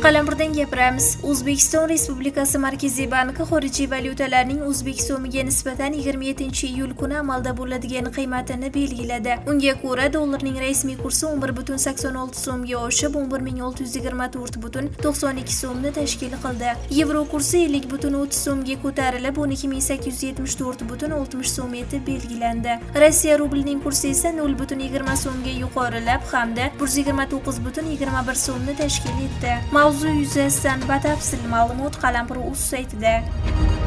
Qalamburdan gapiramiz. O'zbekiston Respublikasi Markaziy banki xorijiy valyutalarning O'zbek so'miga nisbatan 27-iyul kuni amalda bo'ladigan qiymatini belgiladi. Unga ko'ra, dollarning rasmiy kursi 11,86 so'mga oshib, 11.624,92 so'mni tashkil qildi. Yevro kursi 50,30 so'mga ko'tarilib, 12.874,60 so'm etib belgilandi. Rossiya rublining kursi esa 0,20 so'mga yuqorilab hamda 129,21 so'mni tashkil etdi. Mavzu yuzasidan batafsil ma'lumot Qalampur.uz saytida.